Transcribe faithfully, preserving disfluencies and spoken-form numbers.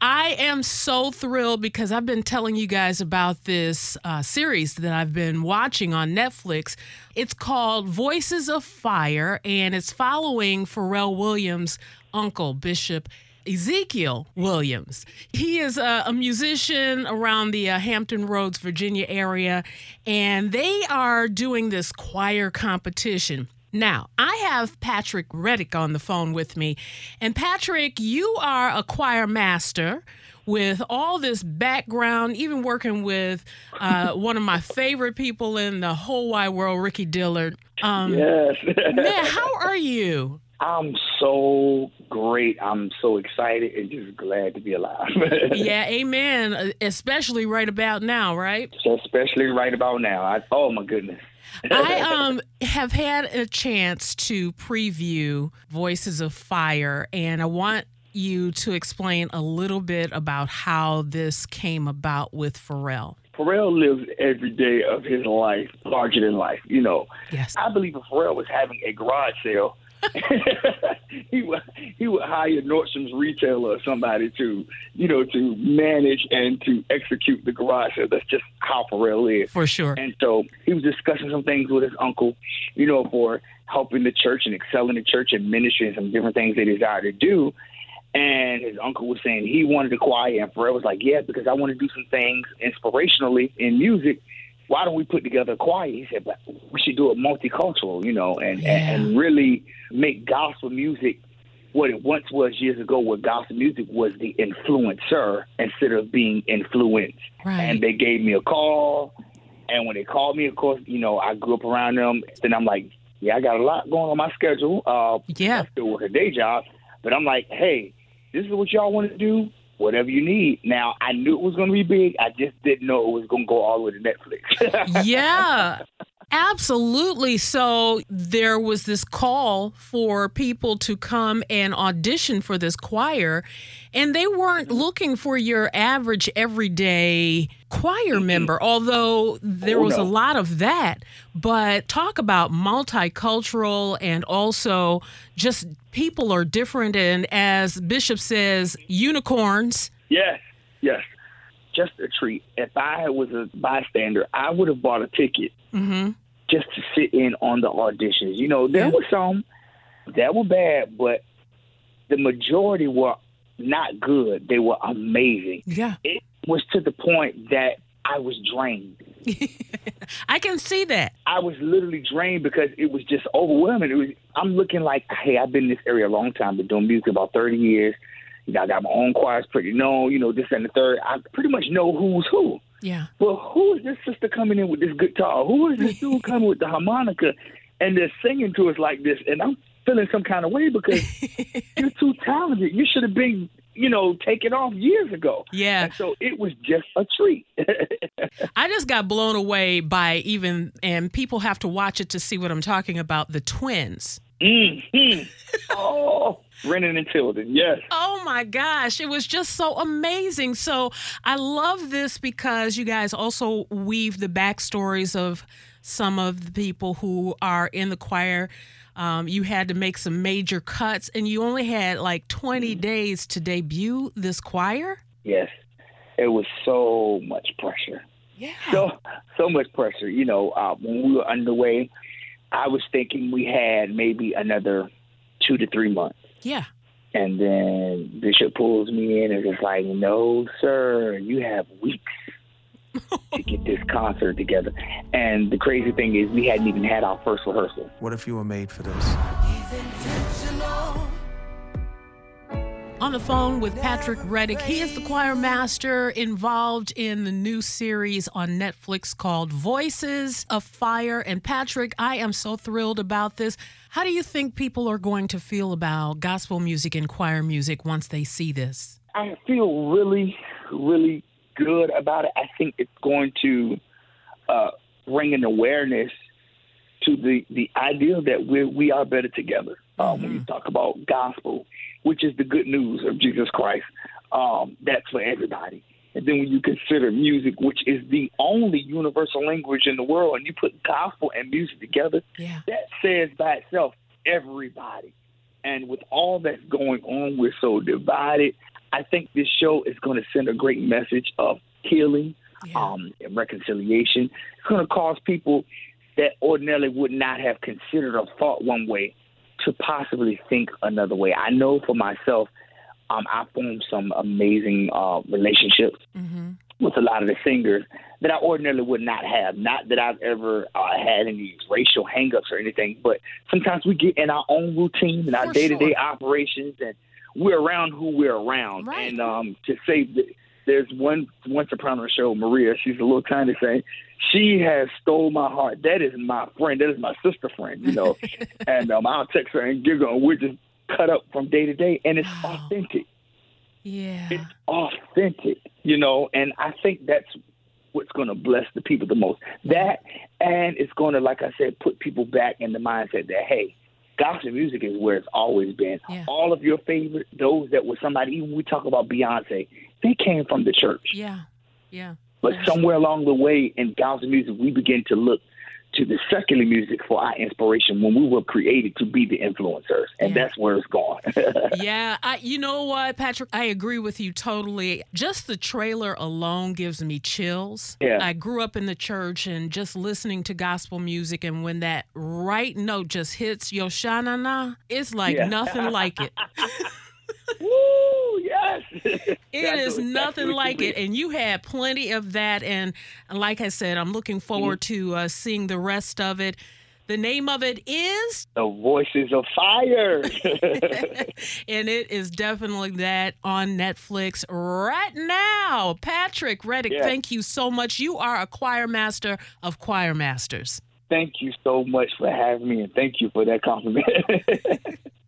I am so thrilled because I've been telling you guys about this uh, series that I've been watching on Netflix. It's called Voices of Fire, and it's following Pharrell Williams' uncle, Bishop Ezekiel Williams. He is a, a musician around the uh, Hampton Roads, Virginia area, and they are doing this choir competition. Now, I have Patrick Reddick on the phone with me. And Patrick, you are a choir master with all this background, even working with uh, one of my favorite people in the whole wide world, Ricky Dillard. Um, yes. Man, how are you? I'm so great. I'm so excited and just glad to be alive. Yeah, amen. Especially right about now, right? Especially right about now. I, oh, my goodness. I um have had a chance to preview Voices of Fire, and I want you to explain a little bit about how this came about with Pharrell. Pharrell lives every day of his life larger than life. You know, Yes. I believe if Pharrell was having a garage sale, he would he would hire Nordstrom's retailer or somebody to, you know, to manage and to execute the garage sale. That's just how Pharrell is. For sure. And so he was discussing some things with his uncle, you know, for helping the church and excelling the church and ministry and some different things they desire to do. And his uncle was saying he wanted a choir, and Pharrell was like, yeah, because I want to do some things inspirationally in music. Why don't we put together a choir? He said, but we should do it multicultural, you know, and, Yeah. and, and really make gospel music what it once was years ago, where gospel music was the influencer instead of being influenced. Right. And they gave me a call, and when they called me, of course, you know, I grew up around them, and I'm like, yeah, I got a lot going on my schedule. Uh, Yeah. I still work a day job, but I'm like, hey, this is what y'all want to do. Whatever you need. Now, I knew it was going to be big. I just didn't know it was going to go all the way to Netflix. Yeah, absolutely. So there was this call for people to come and audition for this choir, and they weren't looking for your average everyday choir member, although there Oh, was no. a lot of that. But talk about multicultural, and also just people are different. And as Bishop says, unicorns. Yes, yes. Just a treat. If I was a bystander, I would have bought a ticket Mm-hmm. just to sit in on the auditions. You know, there Yeah. were some that were bad, but the majority were not good. They were amazing. Yeah. It was to the point that I was drained. I can see that. I was literally drained because it was just overwhelming. It was, I'm looking like, hey, I've been in this area a long time, been doing music about thirty years. You know, I got my own choirs pretty known, you know, this and the third. I pretty much know who's who. Yeah. But who is this sister coming in with this guitar? Who is this dude coming with the harmonica? And they're singing to us like this. And I'm feeling some kind of way because you're too talented. You should have been, you know, taken off years ago. Yeah. And so it was just a treat. I just got blown away by even, and people have to watch it to see what I'm talking about, the twins. Mm-hmm. Oh, Brennan and Tilden, yes. Oh my gosh, it was just so amazing. So I love this because you guys also weave the backstories of some of the people who are in the choir. Um, you had to make some major cuts, and you only had like twenty days to debut this choir. Yes. It was so much pressure. Yeah. So, so much pressure. You know, uh, when we were underway, I was thinking we had maybe another two to three months. Yeah. And then Bishop pulls me in and is like, no, sir, you have weeks to get this concert together. And the crazy thing is we hadn't even had our first rehearsal. What if you were made for this? On the phone with Patrick Reddick. He is the choir master involved in the new series on Netflix called Voices of Fire. And Patrick, I am so thrilled about this. How do you think people are going to feel about gospel music and choir music once they see this? I feel really, really good about it. I think it's going to uh, bring an awareness to the, the idea that we we are better together. Um, mm-hmm. When you talk about gospel, which is the good news of Jesus Christ, um, that's for everybody. And then when you consider music, which is the only universal language in the world, and you put gospel and music together, yeah. that says by itself everybody. And with all that's going on, we're so divided. I think this show is going to send a great message of healing, Yeah. um, and reconciliation. It's going to cause people that ordinarily would not have considered or thought one way to possibly think another way. I know for myself, um, I formed some amazing uh, relationships Mm-hmm. with a lot of the singers that I ordinarily would not have. Not that I've ever uh, had any racial hangups or anything, but sometimes we get in our own routine and our For day-to-day sure. operations, and we're around who we're around. Right. And um, to say that there's one one soprano show, Maria, she's a little tiny thing. She has stole my heart. That is my friend. That is my sister friend, you know. and um, I'll text her and giggle, and we're just cut up from day to day, and it's Wow. authentic. Yeah. It's authentic, you know, and I think that's what's going to bless the people the most. That, and it's going to, like I said, put people back in the mindset that, hey, gospel music is where it's always been. Yeah. All of your favorite, those that were somebody, even we talk about Beyonce, they came from the church. Yeah. Yeah. But For somewhere along the way in gospel music, we begin to look to the secular music for our inspiration when we were created to be the influencers. And Yeah. that's where it's going. Yeah, I, you know what, Patrick? I agree with you totally. Just the trailer alone gives me chills. Yeah. I grew up in the church and just listening to gospel music, and when that right note just hits Yoshanana, it's like Yeah. nothing like it. Woo, yes. It That's is what- nothing that's what like you it, mean. and you had plenty of that. And like I said, I'm looking forward Mm-hmm. to uh, seeing the rest of it. The name of it is, The Voices of Fire. and it is definitely that on Netflix right now. Patrick Reddick, Yeah. thank you so much. You are a choir master of choir masters. Thank you so much for having me, and thank you for that compliment.